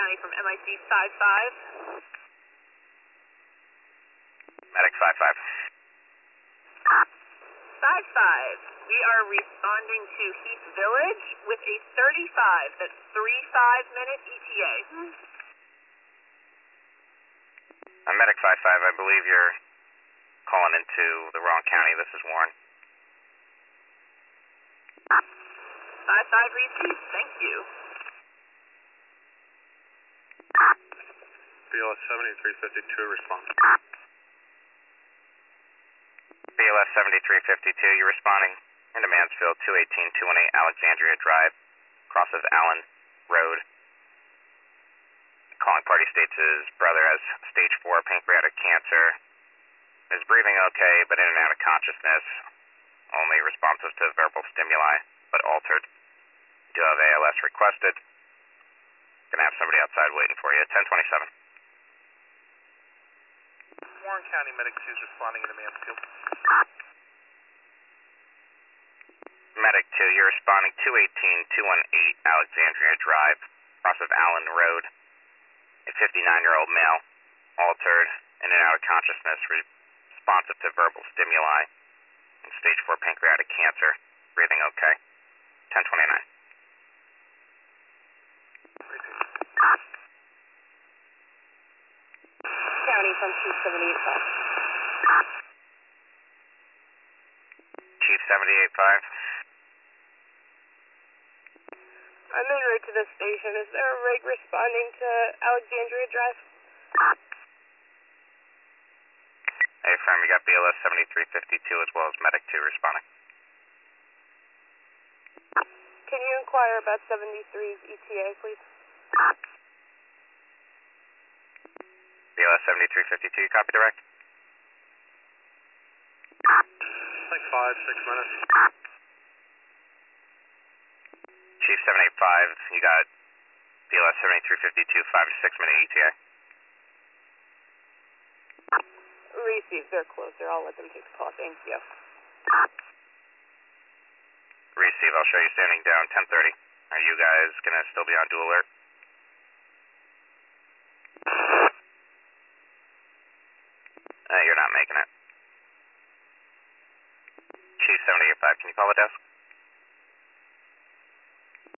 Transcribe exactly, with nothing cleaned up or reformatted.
County from M I C five five. Medic five five. five five. We are responding to Heath Village with a thirty-five. That's three five-minute E T A. Uh, Medic five five, I believe you're calling into the wrong county. This is Warren. five five received. Thank you. B L S seventy-three fifty-two, respond. B L S seventy-three fifty-two, you're responding into Mansfield, two eighteen two eighteen Alexandria Drive, crosses Allen Road. Calling party states his brother has stage four pancreatic cancer. Is breathing okay, but in and out of consciousness. Only responsive to verbal stimuli, but altered. Do have A L S requested. Gonna have somebody outside waiting for you. ten twenty-seven. Warren County Medic two is responding into Mansfield. Medic two, you're responding two eighteen two eighteen Alexandria Drive, cross of Allen Road. A fifty-nine-year-old male, altered, in and out of consciousness, responsive to verbal stimuli, and stage four pancreatic cancer, breathing okay. ten twenty-nine. County from Chief seventy-eight five. Chief seventy-eight five. I'm en route to the station. Is there a rig responding to Alexandria Drive? Hey, firm, you got B L S seventy-three fifty-two as well as Medic two responding. Can you inquire about seventy-three's E T A, please? B L S seventy-three fifty-two, you copy direct? Like five, six minutes. Chief seven eight five, you got B L S seventy-three fifty-two, five to six minute E T A. Receive. They're closer. I'll let them take the call. Thank you. Receive, I'll show you standing down, ten thirty. Are you guys gonna still be on dual alert? Uh, you're not making it. Chief seven eight five, can you call the desk?